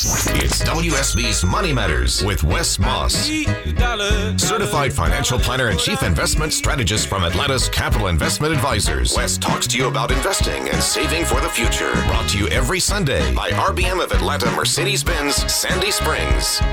It's WSB's Money Matters with Wes Moss, certified financial planner and chief investment strategist from Atlanta's Capital Investment Advisors. Wes talks to you about investing and saving for the future. Brought to you every Sunday by RBM of Atlanta Mercedes-Benz Sandy Springs.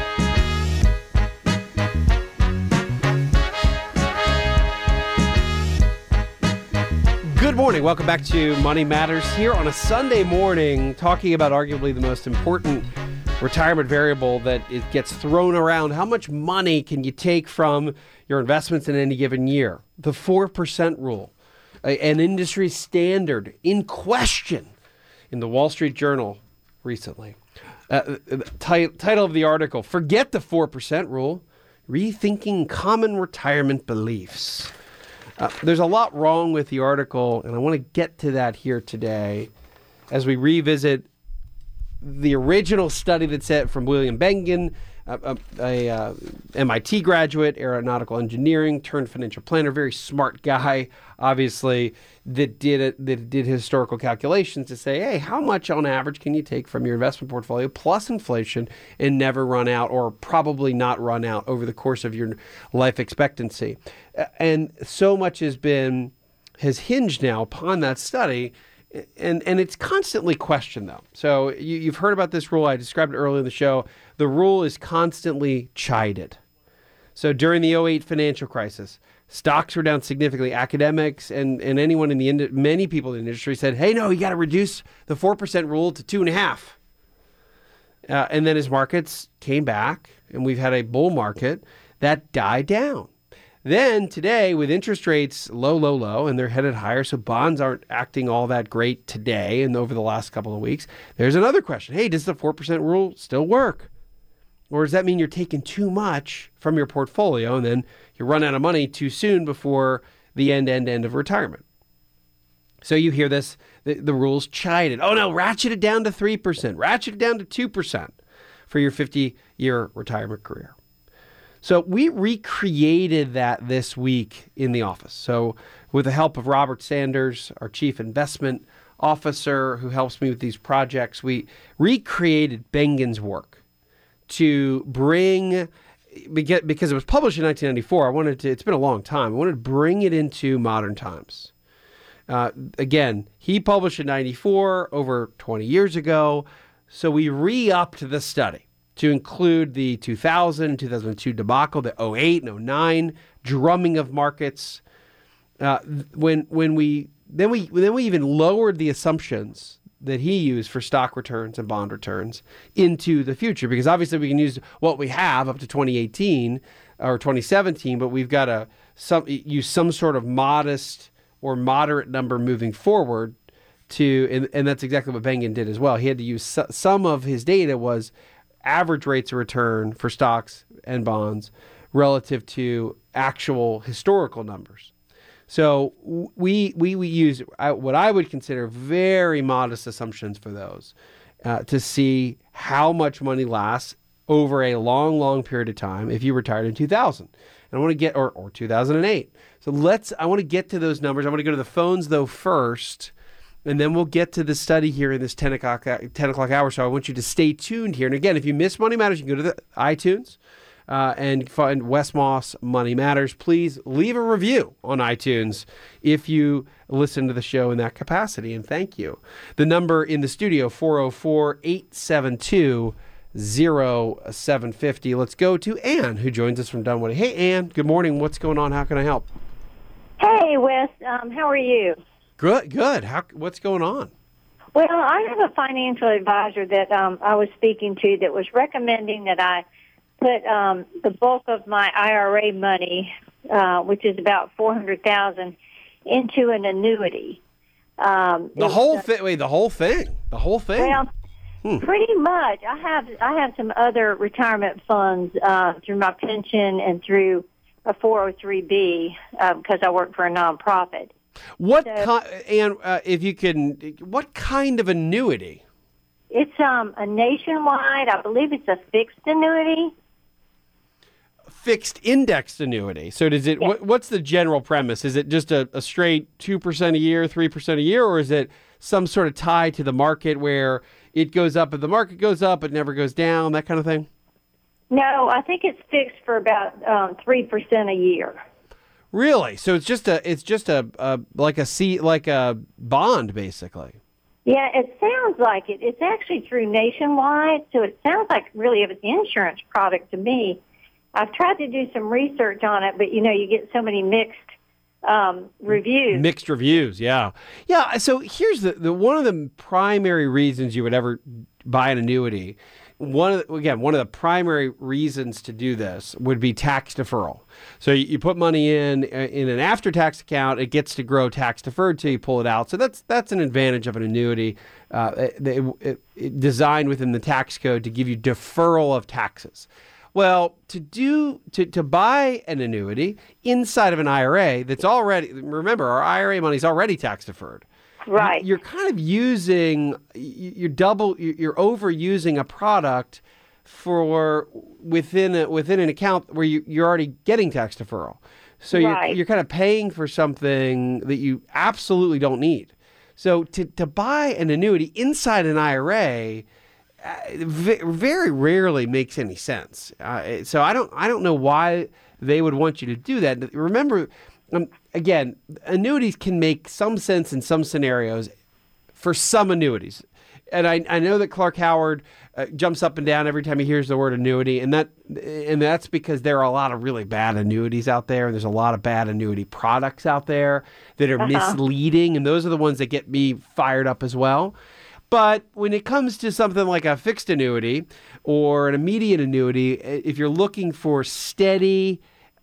Good morning. Welcome back to Money Matters here on a Sunday morning, talking about arguably the most important retirement variable that it gets thrown around. How much money can you take from your investments in any given year? The 4% rule, an industry standard in question in the Wall Street Journal recently. Title of the article, Forget the 4% Rule, Rethinking Common Retirement Beliefs. There's a lot wrong with the article, and I want to get to that here today as we revisit the original study that said from William Bengen, a MIT graduate, aeronautical engineering turned financial planner, very smart guy, obviously, that did historical calculations to say, hey, how much on average can you take from your investment portfolio plus inflation and never run out, or probably not run out over the course of your life expectancy? And so much has hinged now upon that study. And it's constantly questioned, though. So you've heard about this rule. I described it earlier in the show. The rule is constantly chided. So during the '08 financial crisis, stocks were down significantly. Academics and anyone in many people in the industry said, hey, no, you got to reduce the 4% rule to 2.5%. And then as markets came back, and we've had a bull market, that died down. Then today, with interest rates low, and they're headed higher, so bonds aren't acting all that great today and over the last couple of weeks, there's another question. Hey, does the 4% rule still work? Or does that mean you're taking too much from your portfolio and then you run out of money too soon before the end of retirement? So you hear this, the rule's chided. Oh, no, ratchet it down to 3%, ratchet it down to 2% for your 50-year retirement career. So we recreated that this week in the office. So with the help of Robert Sanders, our chief investment officer who helps me with these projects, we recreated Bengen's work to bring, because it was published in 1994, it's been a long time, I wanted to bring it into modern times. Again, he published in 94, over 20 years ago, so we re-upped the study to include the 2000 and 2002 debacle, the '08 and '09 drumming of markets. When we even lowered the assumptions that he used for stock returns and bond returns into the future, because obviously we can use what we have up to 2018 or 2017, but we've got to use some sort of modest or moderate number moving forward and that's exactly what Bengen did as well. He had to use some of his data was average rates of return for stocks and bonds relative to actual historical numbers. So we use what I would consider very modest assumptions for those to see how much money lasts over a long period of time if you retired in 2000. And I want to get, or 2008. So I want to get to those numbers. I want to go to the phones though first, and then we'll get to the study here in this 10 o'clock hour. So I want you to stay tuned here. And again, if you miss Money Matters, you can go to the iTunes and find Wes Moss Money Matters. Please leave a review on iTunes if you listen to the show in that capacity. And thank you. The number in the studio, 404-872-0750. Let's go to Ann, who joins us from Dunwoody. Hey, Ann. Good morning. What's going on? How can I help? Hey, Wes. How are you? Good. What's going on? Well, I have a financial advisor that I was speaking to that was recommending that I put the bulk of my IRA money, which is about $400,000, into an annuity. The whole thing. Well, pretty much. I have some other retirement funds through my pension and through a 403B because I work for a nonprofit. What kind of annuity? It's a nationwide. I believe it's a fixed annuity. Fixed indexed annuity. So does it? Yeah. What's the general premise? Is it just a straight 2% a year, 3% a year, or is it some sort of tie to the market where it goes up if the market goes up, it never goes down, that kind of thing? No, I think it's fixed for about 3% a year. Really? So it's just like a bond, basically. Yeah, it sounds like it. It's actually through Nationwide, so it sounds like really of an insurance product to me. I've tried to do some research on it, but, you get so many mixed reviews. Mixed reviews, yeah. Yeah, so here's the one of the primary reasons you would ever buy an annuity. One of the primary reasons to do this would be tax deferral. So you put money in an after-tax account, it gets to grow tax deferred till you pull it out. So that's an advantage of an annuity designed within the tax code to give you deferral of taxes. Well, to buy an annuity inside of an IRA that's already, remember, our IRA money is already tax deferred. Right. You're kind of you're overusing a product within an account where you're already getting tax deferral. So you're kind of paying for something that you absolutely don't need. So to buy an annuity inside an IRA very rarely makes any sense. So I don't know why they would want you to do that. Remember, again, annuities can make some sense in some scenarios for some annuities. And I know that Clark Howard jumps up and down every time he hears the word annuity, and that's because there are a lot of really bad annuities out there, and there's a lot of bad annuity products out there that are misleading, and those are the ones that get me fired up as well. But when it comes to something like a fixed annuity or an immediate annuity, if you're looking for steady,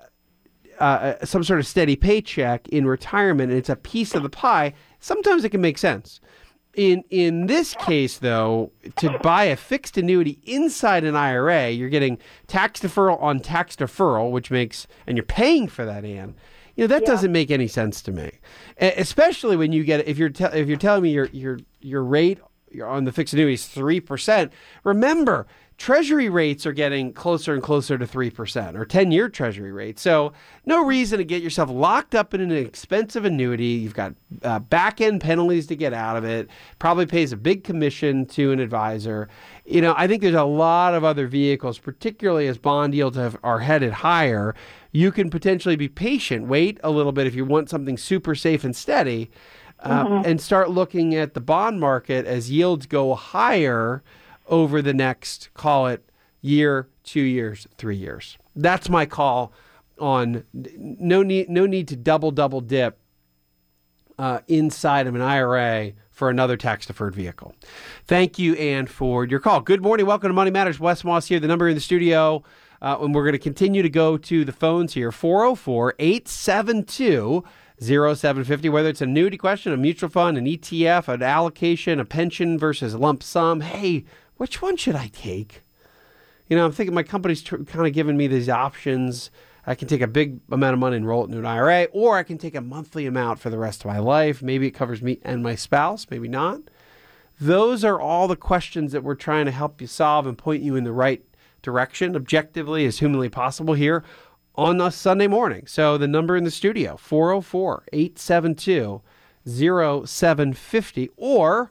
some sort of steady paycheck in retirement, and it's a piece of the pie, sometimes it can make sense. In this case, though, to buy a fixed annuity inside an IRA, you're getting tax deferral on tax deferral, and you're paying for that, Ann. That doesn't make any sense to me, especially when you get if you're telling me your rate on the fixed annuity is 3%. Remember, Treasury rates are getting closer and closer to 3%, or 10-year Treasury rates. So no reason to get yourself locked up in an expensive annuity. You've got back-end penalties to get out of it. Probably pays a big commission to an advisor. I think there's a lot of other vehicles, particularly as bond yields are headed higher. You can potentially be patient, wait a little bit if you want something super safe and steady, and start looking at the bond market as yields go higher over the next, call it, year, 2 years, 3 years. That's my call on no need to double dip inside of an IRA for another tax-deferred vehicle. Thank you, Ann, for your call. Good morning. Welcome to Money Matters. Wes Moss here, the number in the studio. And we're going to continue to go to the phones here, 404-872-0750, whether it's an annuity question, a mutual fund, an ETF, an allocation, a pension versus a lump sum. Hey, which one should I take? I'm thinking my company's kind of giving me these options. I can take a big amount of money and roll it into an IRA, or I can take a monthly amount for the rest of my life. Maybe it covers me and my spouse, maybe not. Those are all the questions that we're trying to help you solve and point you in the right direction, objectively as humanly possible here on a Sunday morning. So the number in the studio, 404-872-0750 or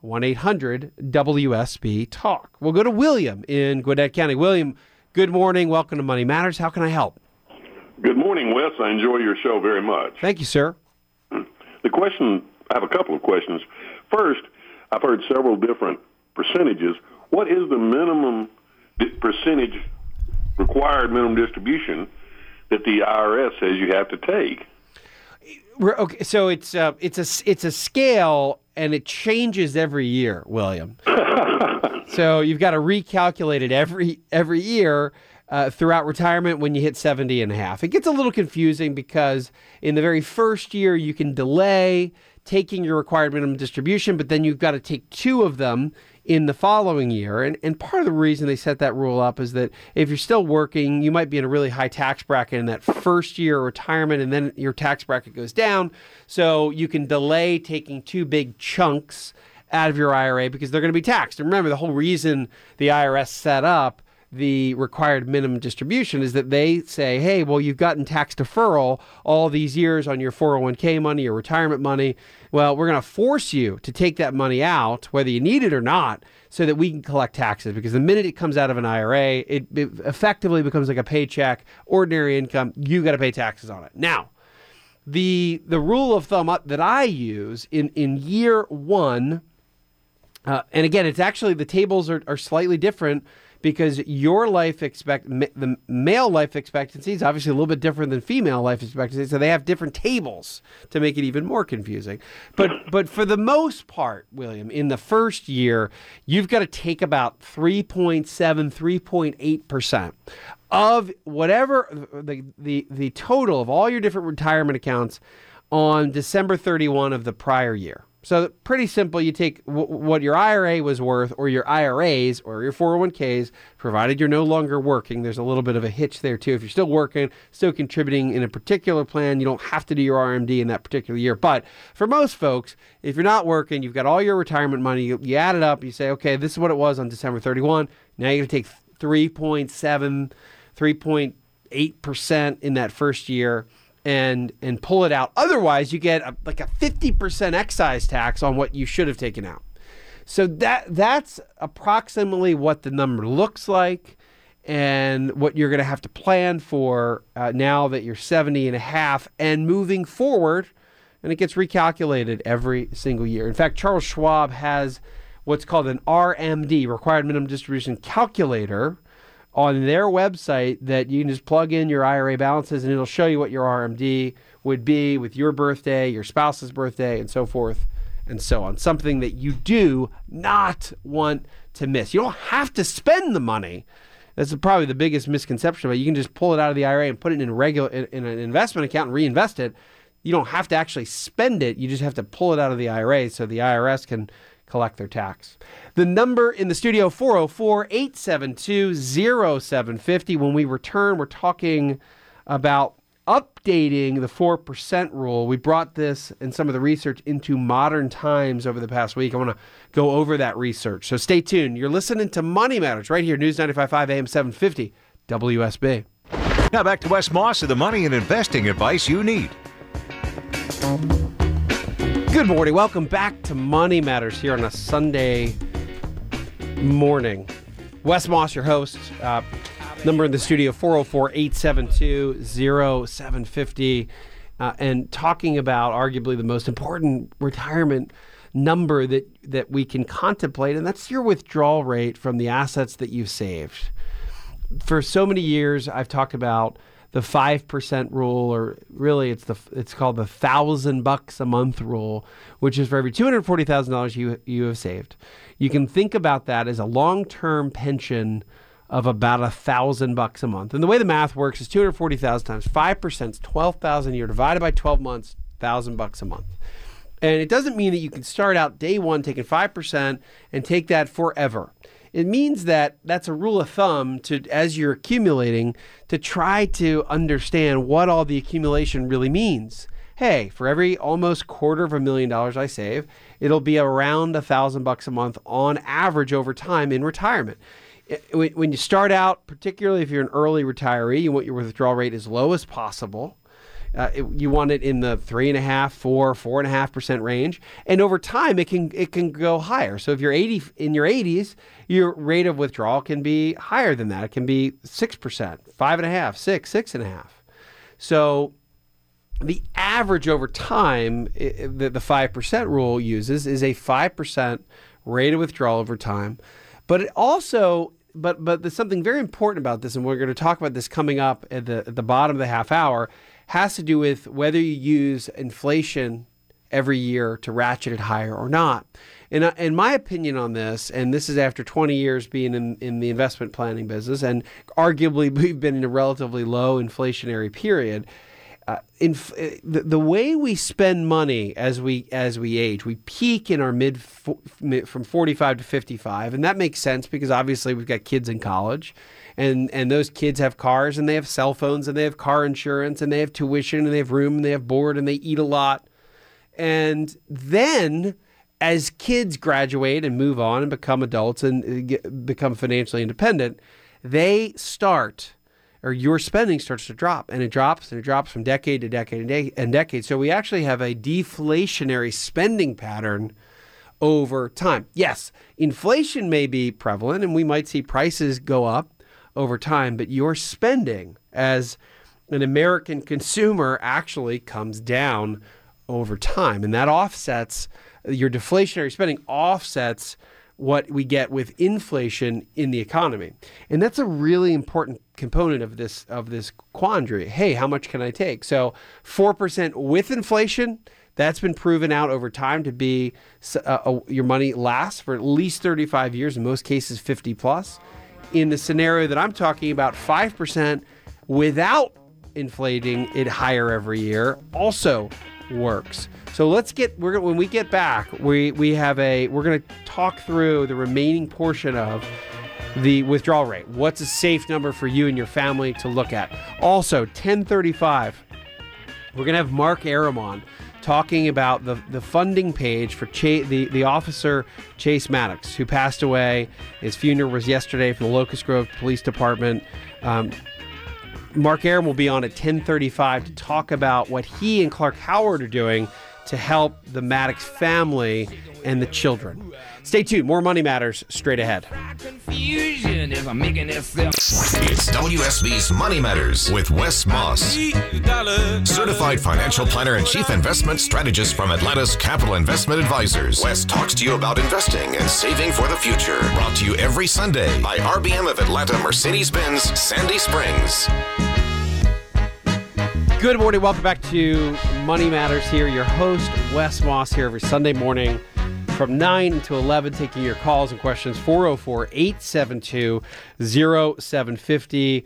1-800-WSB-TALK. We'll go to William in Gwinnett County. William, good morning. Welcome to Money Matters. How can I help? Good morning, Wes. I enjoy your show very much. Thank you, sir. I have a couple of questions. First, I've heard several different percentages. What is the minimum percentage required minimum distribution that the IRS says you have to take? Okay, so it's a scale, and it changes every year, William. So you've got to recalculate it every year throughout retirement when you hit 70 and a half. It gets a little confusing because in the very first year you can delay taking your required minimum distribution, but then you've got to take two of them in the following year. And part of the reason they set that rule up is that if you're still working, you might be in a really high tax bracket in that first year of retirement, and then your tax bracket goes down. So you can delay taking two big chunks out of your IRA because they're going to be taxed. And remember, the whole reason the IRS set up the required minimum distribution is that they say, hey, well, you've gotten tax deferral all these years on your 401k money, your retirement money. Well, we're going to force you to take that money out, whether you need it or not, so that we can collect taxes. Because the minute it comes out of an IRA, it effectively becomes like a paycheck, ordinary income. You got to pay taxes on it. Now, the rule of thumb that I use in year one, and again, it's actually, the tables are slightly different because your the male life expectancy is obviously a little bit different than female life expectancy, so they have different tables to make it even more confusing. But for the most part, William, in the first year, you've got to take about 3.7, 3.8% of whatever the total of all your different retirement accounts on December 31 of the prior year. So pretty simple. You take what your IRA was worth, or your IRAs, or your 401ks, provided you're no longer working. There's a little bit of a hitch there too. If you're still working, still contributing in a particular plan, you don't have to do your RMD in that particular year. But for most folks, if you're not working, you've got all your retirement money, you add it up, you say, okay, this is what it was on December 31. Now you're going to take 3.7, 3.8% in that first year and pull it out. Otherwise, you get like a 50% excise tax on what you should have taken out. So that's approximately what the number looks like and what you're going to have to plan for now that you're 70 and a half and moving forward. And it gets recalculated every single year. In fact, Charles Schwab has what's called an RMD, Required Minimum Distribution Calculator, on their website that you can just plug in your IRA balances and it'll show you what your RMD would be with your birthday, your spouse's birthday, and so forth and so on. Something that you do not want to miss. You don't have to spend the money. That's probably the biggest misconception, but you can just pull it out of the IRA and put it in an investment account and reinvest it. You don't have to actually spend it. You just have to pull it out of the IRA so the IRS can collect their tax. The number in the studio, 404-872-0750. When we return, we're talking about updating the 4% rule. We brought this and some of the research into modern times over the past week. I want to go over that research. So stay tuned. You're listening to Money Matters right here, News 95.5 AM 750 WSB. Now back to Wes Moss with the money and investing advice you need. Good morning. Welcome back to Money Matters here on a Sunday morning. Wes Moss, your host. Number in the studio, 404-872-0750. And talking about arguably the most important retirement number that we can contemplate, and that's your withdrawal rate from the assets that you've saved. For so many years, I've talked about the 5% rule, or really it's called the $1,000 a month rule, which is for every $240,000 you have saved. You can think about that as a long-term pension of about $1,000 a month. And the way the math works is 240,000 times 5% is 12,000 a year divided by 12 months, $1,000 a month. And it doesn't mean that you can start out day one taking 5% and take that forever. It means that that's a rule of thumb to, as you're accumulating, to try to understand what all the accumulation really means. Hey, for every almost $250,000 I save, it'll be around $1,000 a month on average over time in retirement. When you start out, particularly if you're an early retiree, you want your withdrawal rate as low as possible. You want it in the 3.5%, 4.5% range, and over time it can go higher. So if you're in your 80s, your rate of withdrawal can be higher than that. It can be 6%, 5.5%, 6.5%. So the average over time that the 5% rule uses is a 5% rate of withdrawal over time. But it also, but there's something very important about this, and we're going to talk about this coming up at the bottom of the half hour, has to do with whether you use inflation every year to ratchet it higher or not. And my opinion on this, and this is after 20 years being in the investment planning business, and arguably we've been in a relatively low inflationary period, the way we spend money as we age, we peak in our from 45 to 55, and that makes sense because obviously we've got kids in college, and those kids have cars, and they have cell phones, and they have car insurance, and they have tuition, and they have room, and they have board, and they eat a lot. And then as kids graduate and move on and become adults and become financially independent, they start, or your spending starts to drop, and it drops from decade to decade and decade. So we actually have a deflationary spending pattern over time. Yes, inflation may be prevalent, and we might see prices go up over time, but your spending as an American consumer actually comes down over time, and that offsets your deflationary spending, offsets what we get with inflation in the economy. And that's a really important component of this quandary. Hey, how much can I take? So 4% with inflation, that's been proven out over time to be your money lasts for at least 35 years, in most cases 50 plus. In the scenario that I'm talking about, 5% without inflating it higher every year also works. So when we get back, we're going to talk through the remaining portion of the withdrawal rate. What's a safe number for you and your family to look at? Also, 10:35, we're going to have Mark Arum on talking about the funding page for the officer Chase Maddox, who passed away. His funeral was yesterday from the Locust Grove Police Department. Mark Arum will be on at 10:35 to talk about what he and Clark Howard are doing to help the Maddox family and the children. Stay tuned. More Money Matters straight ahead. It's WSB's Money Matters with Wes Moss, certified financial planner and chief investment strategist from Atlanta's Capital Investment Advisors. Wes talks to you about investing and saving for the future. Brought to you every Sunday by RBM of Atlanta Mercedes-Benz Sandy Springs. Good morning. Welcome back to Money Matters here. Your host, Wes Moss, here every Sunday morning from 9 to 11, taking your calls and questions. 404-872-0750.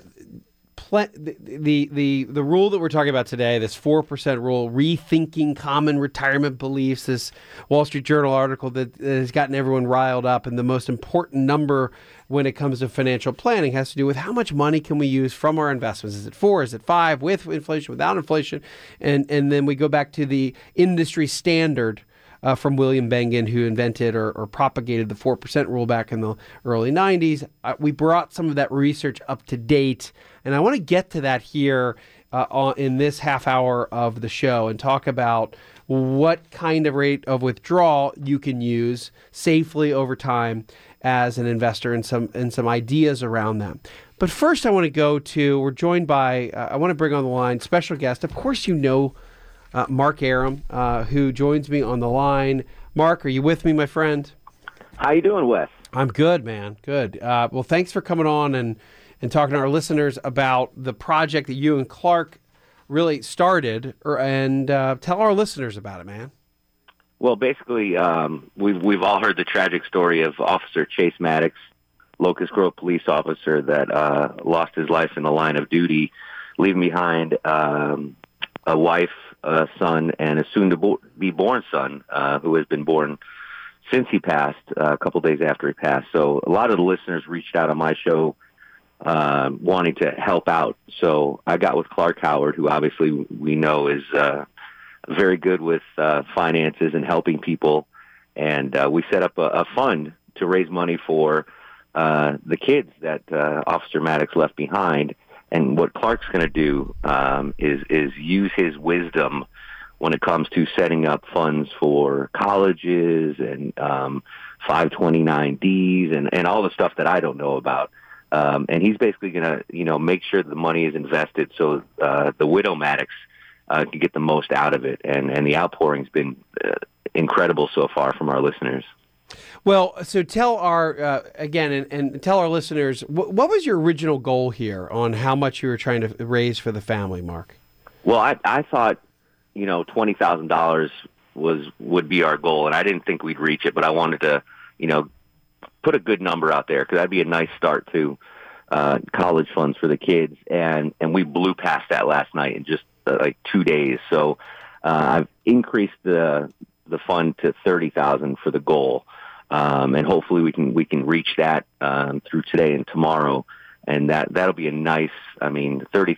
The rule that we're talking about today, this 4% rule, rethinking common retirement beliefs, this Wall Street Journal article that has gotten everyone riled up, and the most important number when it comes to financial planning has to do with how much money can we use from our investments. Is it 4? Is it 5? With inflation, without inflation? And then we go back to the industry standard from William Bengen, who invented or propagated the 4% rule back in the early 90s. We brought some of that research up to date, and I want to get to that here in this half hour of the show and talk about what kind of rate of withdrawal you can use safely over time as an investor, and some ideas around that. But first, I want to we're joined by, I want to bring on the line special guest. Of course, you know Mark Arum, who joins me on the line. Mark, are you with me, my friend? How you doing, Wes? I'm good, man. Good. Well, thanks for coming on and talking to our listeners about the project that you and Clark really started, and tell our listeners about it, man. Well, basically, we've all heard the tragic story of Officer Chase Maddox, Locust Grove police officer that lost his life in the line of duty, leaving behind a wife, a son, and a soon-to-be-born son who has been born since he passed, a couple days after he passed. So a lot of the listeners reached out on my show wanting to help out. So I got with Clark Howard, who obviously we know is very good with finances and helping people. And we set up a fund to raise money for the kids that Officer Maddox left behind. And what Clark's going to do is use his wisdom when it comes to setting up funds for colleges and 529Ds and all the stuff that I don't know about. And he's basically going to, make sure the money is invested so the widow Maddox can get the most out of it. And the outpouring's been incredible so far from our listeners. Well, so tell our, and tell our listeners, what was your original goal here on how much you were trying to raise for the family, Mark? Well, I thought, $20,000 would be our goal, and I didn't think we'd reach it, but I wanted to, put a good number out there because that'd be a nice start to college funds for the kids, and we blew past that last night in just 2 days. So I've increased the fund to $30,000 for the goal. And hopefully we can reach that through today and tomorrow, and that'll be a nice.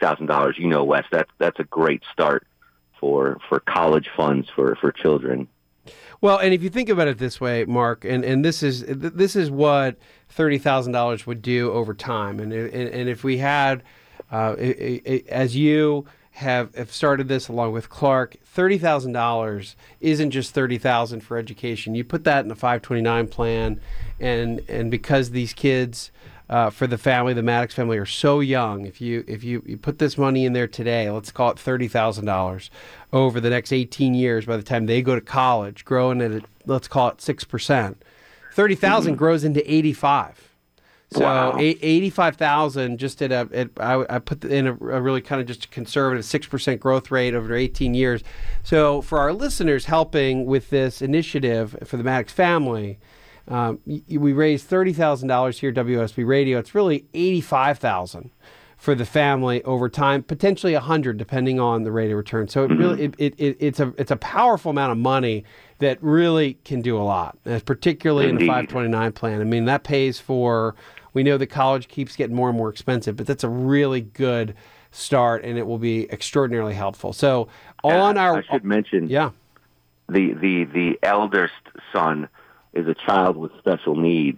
$30,000. Wes, that's a great start for college funds for children. Well, and if you think about it this way, Mark, and this is what $30,000 would do over time, and if we had, as you have started this along with Clark, $30,000 isn't just $30,000 for education. You put that in a 529 plan, and because these kids, for the family, the Maddox family, are so young, if you put this money in there today, let's call it $30,000 over the next 18 years, by the time they go to college, growing at, let's call it 6%, 30,000 grows into 85. So wow. 85,000 just I put in a really kind of just a conservative 6% growth rate over 18 years. So for our listeners helping with this initiative for the Maddox family, we raised $30,000 here at WSB Radio. It's really $85,000 for the family over time, potentially $100 depending on the rate of return. So it really it's a powerful amount of money that really can do a lot, particularly in the 529 plan. I mean, that pays for. We know that college keeps getting more and more expensive, but that's a really good start, and it will be extraordinarily helpful. So I should mention, the eldest son is a child with special needs.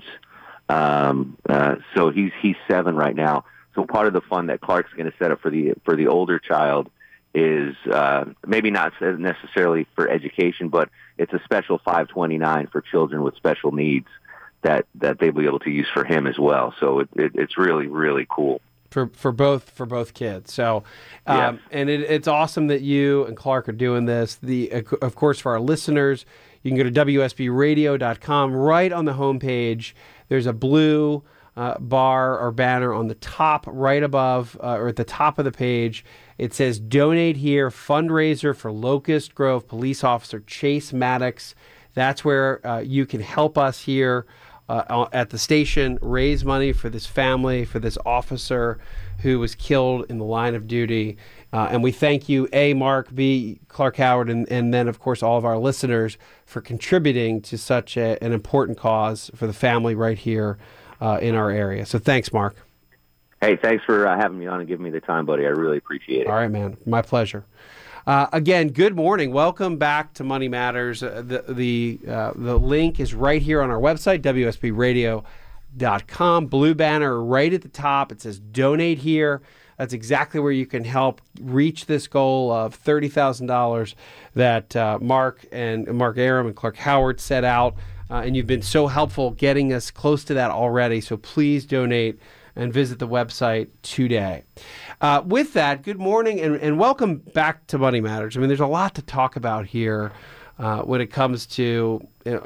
So he's 7 right now. So part of the fund that Clark's going to set up for the older child is maybe not necessarily for education, but it's a special 529 for children with special needs that they'll be able to use for him as well. So it's really, really cool. For both kids. So, yes. And it's awesome that you and Clark are doing this. Of course, for our listeners, you can go to WSBradio.com. Right on the homepage, there's a blue bar or banner on the top, right above or at the top of the page. It says "Donate Here," fundraiser for Locust Grove Police Officer Chase Maddox. That's where you can help us here at the station, raise money for this family, for this officer who was killed in the line of duty. And we thank you, A, Mark, B, Clark Howard, and then, of course, all of our listeners for contributing to such an important cause for the family right here in our area. So thanks, Mark. Hey, thanks for having me on and giving me the time, buddy. I really appreciate it. All right, man. My pleasure. Again, good morning. Welcome back to Money Matters. The link is right here on our website, WSBradio.com. Blue banner right at the top. It says "Donate Here." That's exactly where you can help reach this goal of $30,000 that Mark Arum and Clark Howard set out. And you've been so helpful getting us close to that already. So please donate and visit the website today. With that, good morning and welcome back to Money Matters. I mean, there's a lot to talk about here when it comes to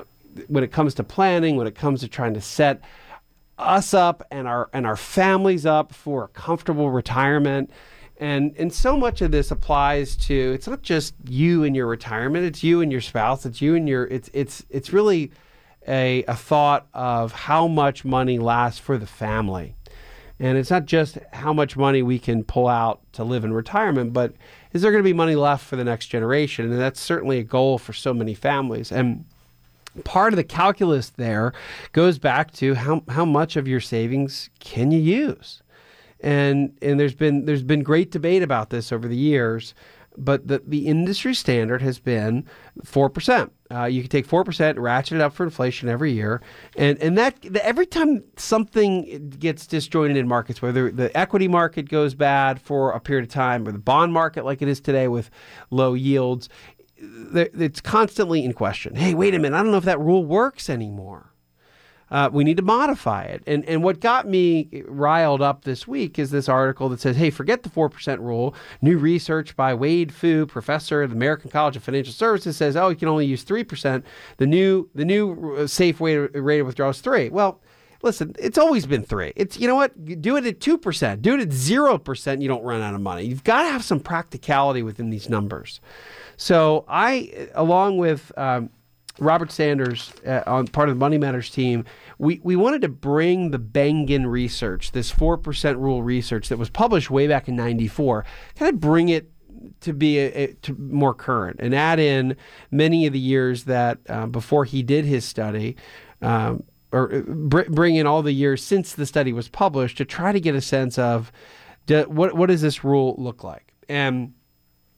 planning, when it comes to trying to set us up and our families up for a comfortable retirement. And so much of this applies to, it's not just you and your retirement, it's you and your spouse, it's you and it's really a thought of how much money lasts for the family. And it's not just how much money we can pull out to live in retirement, but is there going to be money left for the next generation? And that's certainly a goal for so many families. And part of the calculus there goes back to how much of your savings can you use? And there's been great debate about this over the years, but the industry standard has been 4%. You can take 4%, ratchet it up for inflation every year, and that every time something gets disjointed in markets, whether the equity market goes bad for a period of time, or the bond market like it is today with low yields, it's constantly in question. Hey, wait a minute, I don't know if that rule works anymore. We need to modify it. And what got me riled up this week is this article that says, hey, forget the 4% rule. New research by Wade Fu, professor at the American College of Financial Services, says, you can only use 3%. The new safe rate of withdrawal is 3%. Well, listen, it's always been 3%. It's, you know what? Do it at 2%. Do it at 0%. You don't run out of money. You've got to have some practicality within these numbers. So I, along with Robert Sanders on part of the Money Matters team, we wanted to bring the Bengen research, this 4% rule research that was published way back in '94, kind of bring it to be to more current and add in many of the years that before he did his study, or bring in all the years since the study was published to try to get a sense of what does this rule look like. And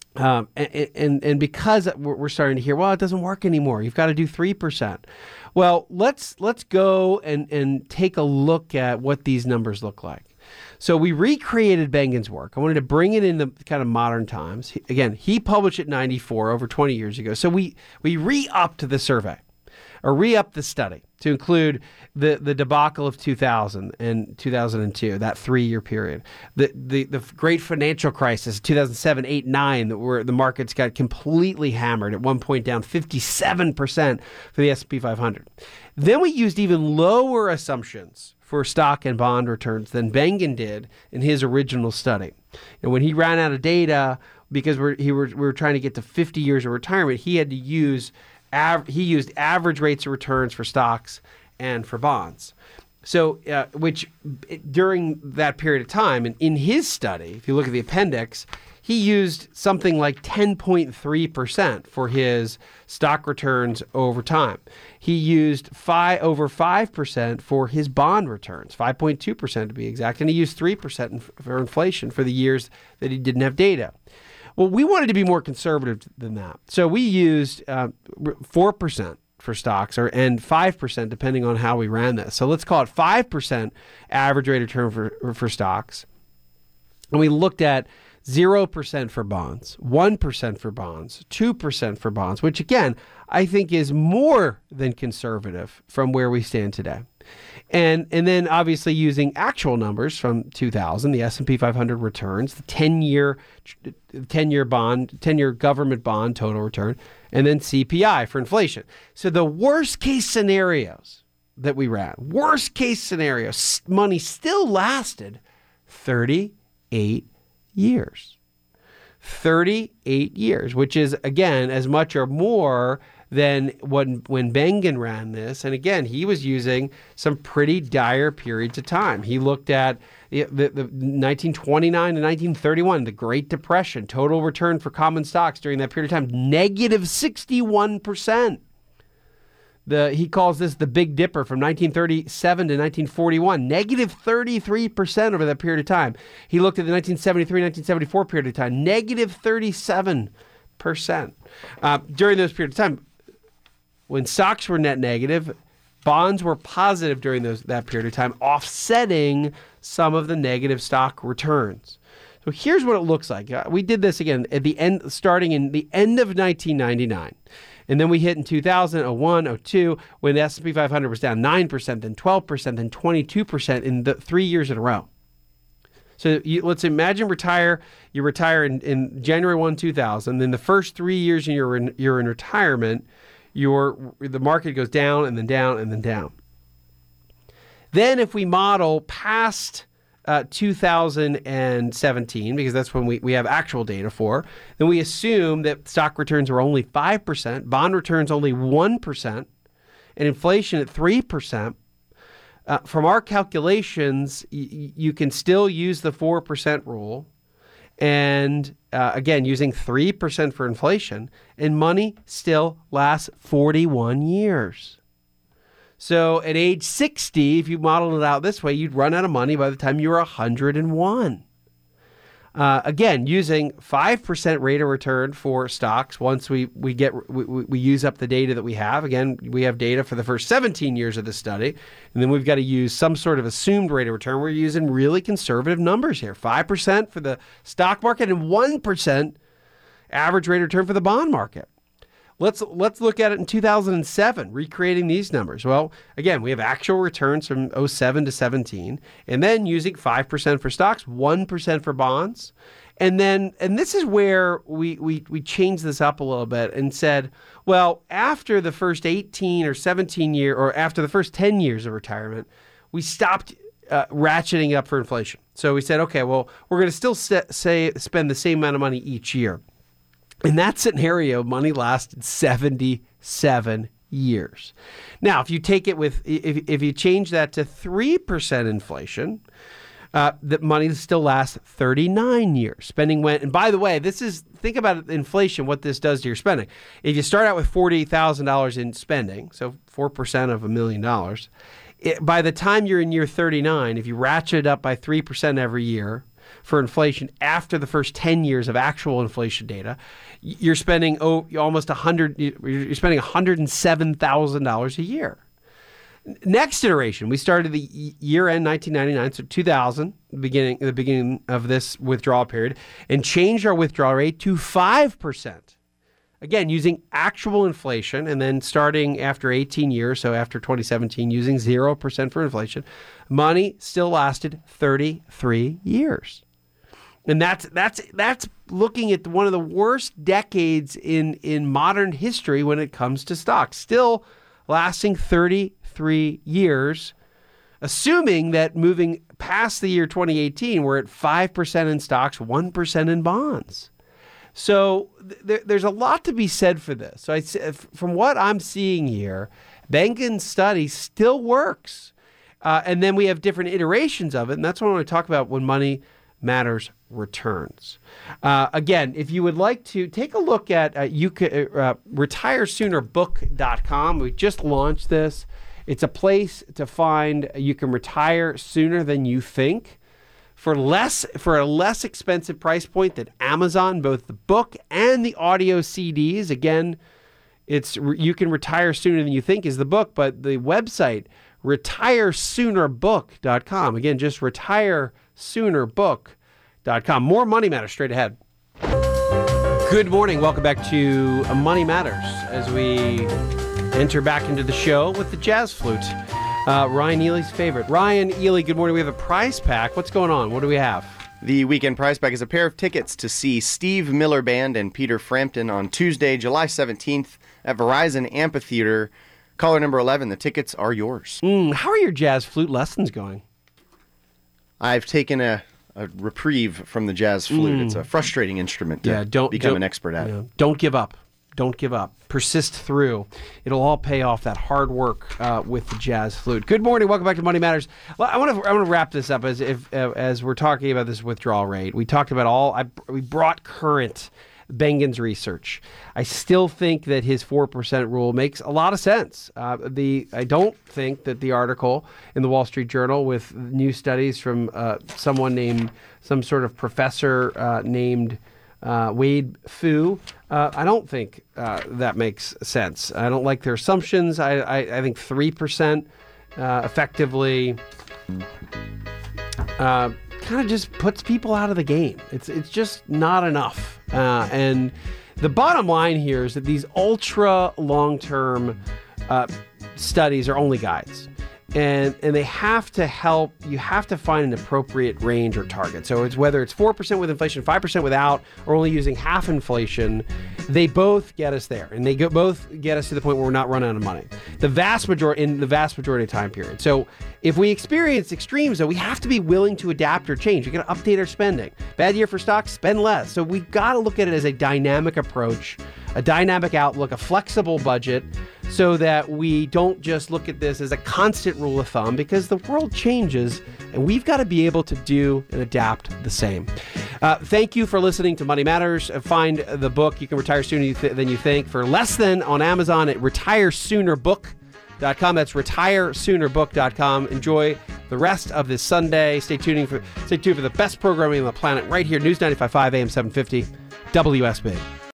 And because we're starting to hear, well, it doesn't work anymore. You've got to do 3%. Well, let's go and take a look at what these numbers look like. So we recreated Bengen's work. I wanted to bring it in the kind of modern times. He published it in 94, over 20 years ago. So we re-upped the survey, or re-upped the study to include the debacle of 2000 and 2002, that 3-year period. The great financial crisis, 2007, 8, 9, where the markets got completely hammered, at one point down 57% for the S&P 500. Then we used even lower assumptions for stock and bond returns than Bengen did in his original study. And when he ran out of data, because we were trying to get to 50 years of retirement, he had to use used average rates of returns for stocks and for bonds. So, which during that period of time, and in his study, if you look at the appendix, he used something like 10.3% for his stock returns over time. He used over 5% for his bond returns, 5.2% to be exact, and he used 3% for inflation for the years that he didn't have data. Well, we wanted to be more conservative than that. So we used 4% for stocks and 5% depending on how we ran this. So let's call it 5% average rate of return for stocks. And we looked at 0% for bonds, 1% for bonds, 2% for bonds, which again, I think is more than conservative from where we stand today. And then obviously using actual numbers from 2000, the S&P 500 returns, the 10-year government bond total return, and then CPI for inflation. So the worst case scenarios that we ran, worst case scenarios, money still lasted 38 years. 38 years, which is, again, as much or more than when Bengen ran this. And again, he was using some pretty dire periods of time. He looked at the 1929 to 1931, the Great Depression, total return for common stocks during that period of time, negative 61%. He calls this the Big Dipper from 1937 to 1941, negative 33% over that period of time. He looked at the 1973-1974 period of time, negative 37%. During those periods of time, when stocks were net negative, bonds were positive during that period of time, offsetting some of the negative stock returns. So here's what it looks like. We did this again at the end, starting in the end of 1999. And then we hit in 2000, 01, 02, when the S&P 500 was down 9%, then 12%, then 22% in the 3 years in a row. So let's imagine you retire in January 1, 2000. Then the first 3 years you're in retirement, the market goes down and then down and then down. Then if we model past 2017, because that's when we have actual data for, then we assume that stock returns were only 5%, bond returns only 1%, and inflation at 3%. From our calculations, you can still use the 4% rule, and again, using 3% for inflation, and money still lasts 41 years. So at age 60, if you modeled it out this way, you'd run out of money by the time you were 101. Again, using 5% rate of return for stocks once we use up the data that we have. Again, we have data for the first 17 years of the study, and then we've got to use some sort of assumed rate of return. We're using really conservative numbers here, 5% for the stock market and 1% average rate of return for the bond market. Let's look at it in 2007, recreating these numbers. Well, again, we have actual returns from 07 to 17, and then using 5% for stocks, 1% for bonds. And this is where we changed this up a little bit and said, well, after the first 18 or 17 year, or after the first 10 years of retirement, we stopped ratcheting up for inflation. So we said, okay, well, we're going to still spend the same amount of money each year. In that scenario, money lasted 77 years. Now, if you take it if you change that to 3% inflation, that money still lasts 39 years. Spending went, and by the way, think about inflation, what this does to your spending. If you start out with $40,000 in spending, so 4% of $1 million, by the time you're in year 39, if you ratchet it up by 3% every year, for inflation after the first 10 years of actual inflation data, you're spending you're spending $107,000 a year. Next iteration, we started the year-end 1999, so 2000, the beginning of this withdrawal period, and changed our withdrawal rate to 5%. Again, using actual inflation, and then starting after 18 years, so after 2017, using 0% for inflation, money still lasted 33 years. And that's looking at one of the worst decades in modern history when it comes to stocks. Still lasting 33 years, assuming that moving past the year 2018, we're at 5% in stocks, 1% in bonds. So there's a lot to be said for this. So from what I'm seeing here, Bengen's study still works. And then we have different iterations of it, and that's what I want to talk about when Money Matters returns. Again, if you would like to take a look at retiresoonerbook.com. We just launched this. It's a place to find you can retire sooner than you think for a less expensive price point than Amazon, both the book and the audio CDs. Again, you can retire sooner than you think is the book, but the website retiresoonerbook.com. Again, just retiresoonerbook.com. More Money Matters straight ahead. Good morning. Welcome back to Money Matters as we enter back into the show with the jazz flute. Ryan Ely's favorite. Ryan Ely, good morning. We have a prize pack. What's going on? What do we have? The weekend prize pack is a pair of tickets to see Steve Miller Band and Peter Frampton on Tuesday, July 17th at Verizon Amphitheater. Caller number 11. The tickets are yours. How are your jazz flute lessons going? I've taken a reprieve from the jazz flute. It's a frustrating instrument to become an expert at. Yeah, don't give up. Don't give up. Persist through. It'll all pay off, that hard work with the jazz flute. Good morning. Welcome back to Money Matters. Well, I want to wrap this up as we're talking about this withdrawal rate. We talked about we brought current Bengen's research. I still think that his 4% rule makes a lot of sense. I don't think that the article in the Wall Street Journal with new studies from some sort of professor named Wade Fu, I don't think that makes sense. I don't like their assumptions. I think 3% effectively kind of just puts people out of the game. It's just not enough. And the bottom line here is that these ultra long-term studies are only guides. And they have to help. You have to find an appropriate range or target. So it's whether it's 4% with inflation, 5% without, or only using half inflation, they both get us there, and both get us to the point where we're not running out of money. In the vast majority of time period. So if we experience extremes, though, we have to be willing to adapt or change. We got to update our spending. Bad year for stocks, spend less. So we've got to look at it as a dynamic approach, a dynamic outlook, a flexible budget, so that we don't just look at this as a constant rule of thumb, because the world changes and we've got to be able to do and adapt the same. Thank you for listening to Money Matters. Find the book, You Can Retire Sooner Than You Think, for less than on Amazon at retiresoonerbook.com. That's retiresoonerbook.com. Enjoy the rest of this Sunday. Stay tuned for the best programming on the planet right here, News 95.5 AM 750 WSB.